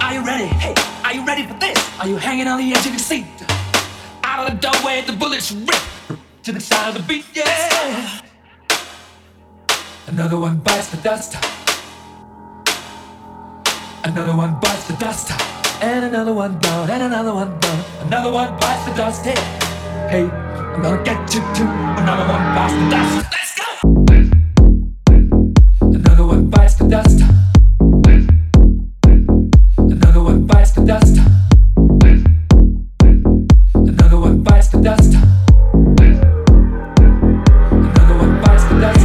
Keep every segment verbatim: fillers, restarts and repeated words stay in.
Are you ready? Hey, are you ready for this? Are you hanging on the edge of your seat? Out of the doorway, the bullets rip to the sound of the beat, yeah. Another one bites the dust. Another one bites the dust. And another one down, and another one down. Another one bites the dust, hey. Hey, I'm gonna get you too. Another one bites the dust. Let's go! Another one bites the dust. Another one bites the dust. Another one bites the dust. Another one bites the dust.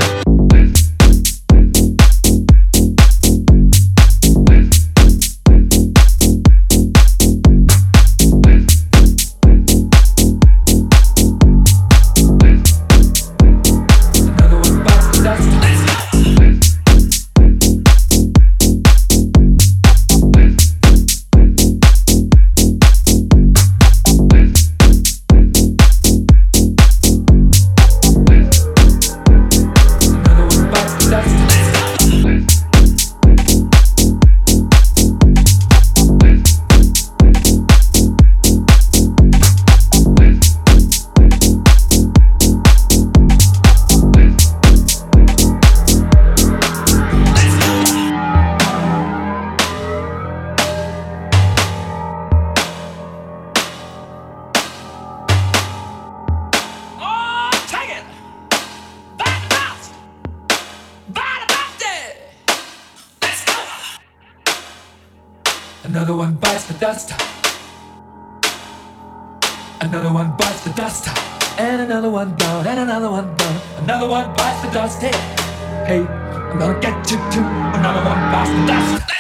Another one bites the dust. Another one bites the dust. And another one down, and another one down. Another one bites the dust, hey. Hey, I'm gonna get you too. Another one bites the dust.